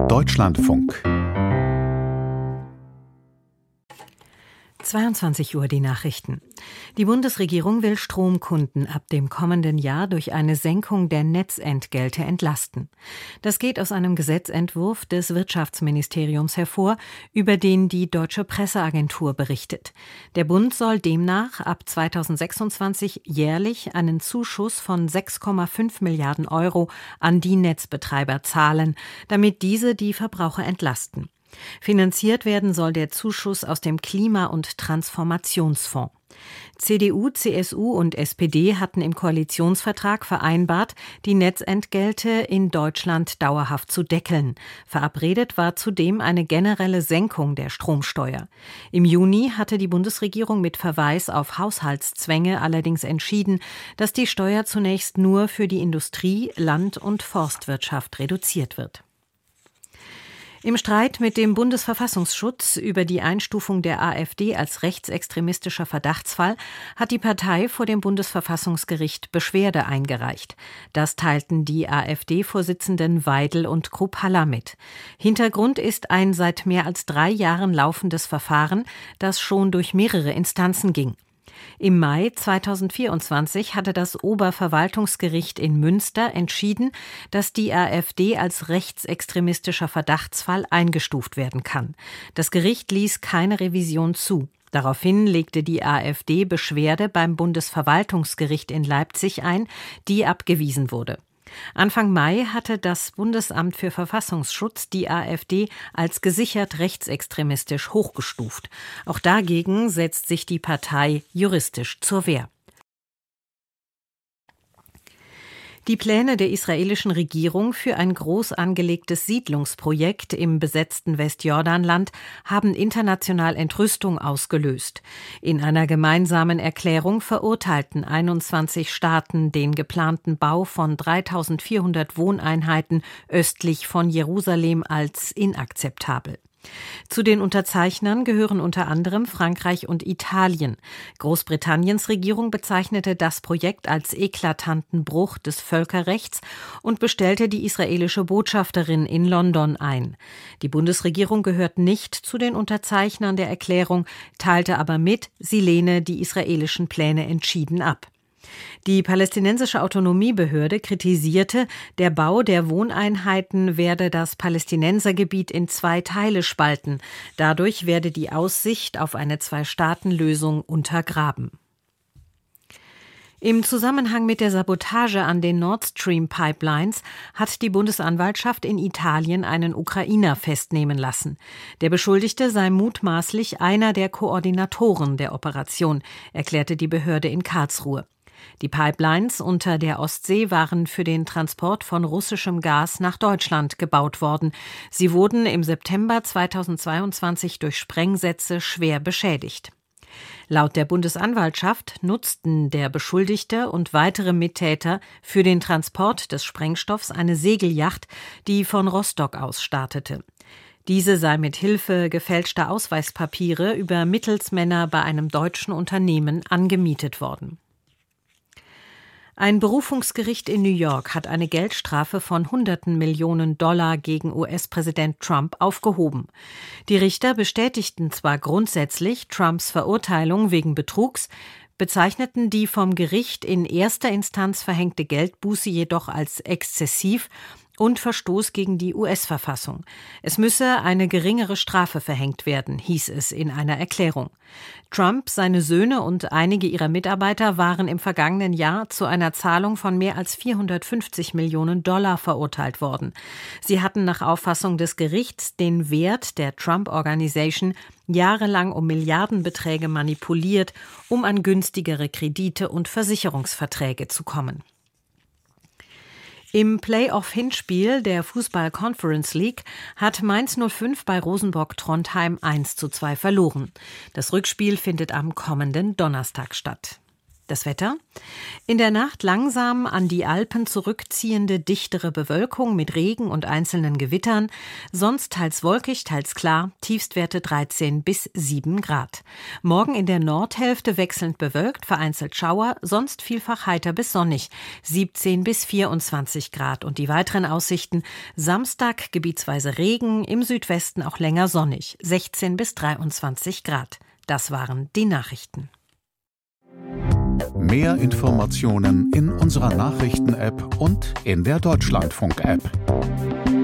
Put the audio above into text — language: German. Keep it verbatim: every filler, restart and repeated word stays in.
Deutschlandfunk. zweiundzwanzig Uhr die Nachrichten. Die Bundesregierung will Stromkunden ab dem kommenden Jahr durch eine Senkung der Netzentgelte entlasten. Das geht aus einem Gesetzentwurf des Wirtschaftsministeriums hervor, über den die Deutsche Presseagentur berichtet. Der Bund soll demnach ab zweitausendsechsundzwanzig jährlich einen Zuschuss von sechs Komma fünf Milliarden Euro an die Netzbetreiber zahlen, damit diese die Verbraucher entlasten. Finanziert werden soll der Zuschuss aus dem Klima- und Transformationsfonds. C D U, C S U und S P D hatten im Koalitionsvertrag vereinbart, die Netzentgelte in Deutschland dauerhaft zu deckeln. Verabredet war zudem eine generelle Senkung der Stromsteuer. Im Juni hatte die Bundesregierung mit Verweis auf Haushaltszwänge allerdings entschieden, dass die Steuer zunächst nur für die Industrie, Land- und Forstwirtschaft reduziert wird. Im Streit mit dem Bundesverfassungsschutz über die Einstufung der AfD als rechtsextremistischer Verdachtsfall hat die Partei vor dem Bundesverfassungsgericht Beschwerde eingereicht. Das teilten die AfD-Vorsitzenden Weidel und Krupp-Haller mit. Hintergrund ist ein seit mehr als drei Jahren laufendes Verfahren, das schon durch mehrere Instanzen ging. Im Mai zweitausendvierundzwanzig hatte das Oberverwaltungsgericht in Münster entschieden, dass die AfD als rechtsextremistischer Verdachtsfall eingestuft werden kann. Das Gericht ließ keine Revision zu. Daraufhin legte die AfD Beschwerde beim Bundesverwaltungsgericht in Leipzig ein, die abgewiesen wurde. Anfang Mai hatte das Bundesamt für Verfassungsschutz die AfD als gesichert rechtsextremistisch hochgestuft. Auch dagegen setzt sich die Partei juristisch zur Wehr. Die Pläne der israelischen Regierung für ein groß angelegtes Siedlungsprojekt im besetzten Westjordanland haben international Entrüstung ausgelöst. In einer gemeinsamen Erklärung verurteilten einundzwanzig Staaten den geplanten Bau von dreitausendvierhundert Wohneinheiten östlich von Jerusalem als inakzeptabel. Zu den Unterzeichnern gehören unter anderem Frankreich und Italien. Großbritanniens Regierung bezeichnete das Projekt als eklatanten Bruch des Völkerrechts und bestellte die israelische Botschafterin in London ein. Die Bundesregierung gehört nicht zu den Unterzeichnern der Erklärung, teilte aber mit, sie lehne die israelischen Pläne entschieden ab. Die palästinensische Autonomiebehörde kritisierte, der Bau der Wohneinheiten werde das Palästinensergebiet in zwei Teile spalten. Dadurch werde die Aussicht auf eine Zwei-Staaten-Lösung untergraben. Im Zusammenhang mit der Sabotage an den Nord Stream Pipelines hat die Bundesanwaltschaft in Italien einen Ukrainer festnehmen lassen. Der Beschuldigte sei mutmaßlich einer der Koordinatoren der Operation, erklärte die Behörde in Karlsruhe. Die Pipelines unter der Ostsee waren für den Transport von russischem Gas nach Deutschland gebaut worden. Sie wurden im September zweitausendzweiundzwanzig durch Sprengsätze schwer beschädigt. Laut der Bundesanwaltschaft nutzten der Beschuldigte und weitere Mittäter für den Transport des Sprengstoffs eine Segelyacht, die von Rostock aus startete. Diese sei mit Hilfe gefälschter Ausweispapiere über Mittelsmänner bei einem deutschen Unternehmen angemietet worden. Ein Berufungsgericht in New York hat eine Geldstrafe von hunderten Millionen Dollar gegen U S-Präsident Trump aufgehoben. Die Richter bestätigten zwar grundsätzlich Trumps Verurteilung wegen Betrugs, bezeichneten die vom Gericht in erster Instanz verhängte Geldbuße jedoch als exzessiv und Verstoß gegen die U S-Verfassung. Es müsse eine geringere Strafe verhängt werden, hieß es in einer Erklärung. Trump, seine Söhne und einige ihrer Mitarbeiter waren im vergangenen Jahr zu einer Zahlung von mehr als vierhundertfünfzig Millionen Dollar verurteilt worden. Sie hatten nach Auffassung des Gerichts den Wert der Trump Organization jahrelang um Milliardenbeträge manipuliert, um an günstigere Kredite und Versicherungsverträge zu kommen. Im Playoff-Hinspiel der Fußball-Conference League hat Mainz null fünf bei Rosenborg Trondheim eins zu zwei verloren. Das Rückspiel findet am kommenden Donnerstag statt. Das Wetter? In der Nacht langsam an die Alpen zurückziehende dichtere Bewölkung mit Regen und einzelnen Gewittern, sonst teils wolkig, teils klar, Tiefstwerte dreizehn bis sieben Grad. Morgen in der Nordhälfte wechselnd bewölkt, vereinzelt Schauer, sonst vielfach heiter bis sonnig, siebzehn bis vierundzwanzig Grad. Und die weiteren Aussichten: Samstag gebietsweise Regen, im Südwesten auch länger sonnig, sechzehn bis dreiundzwanzig Grad. Das waren die Nachrichten. Mehr Informationen in unserer Nachrichten-App und in der Deutschlandfunk-App.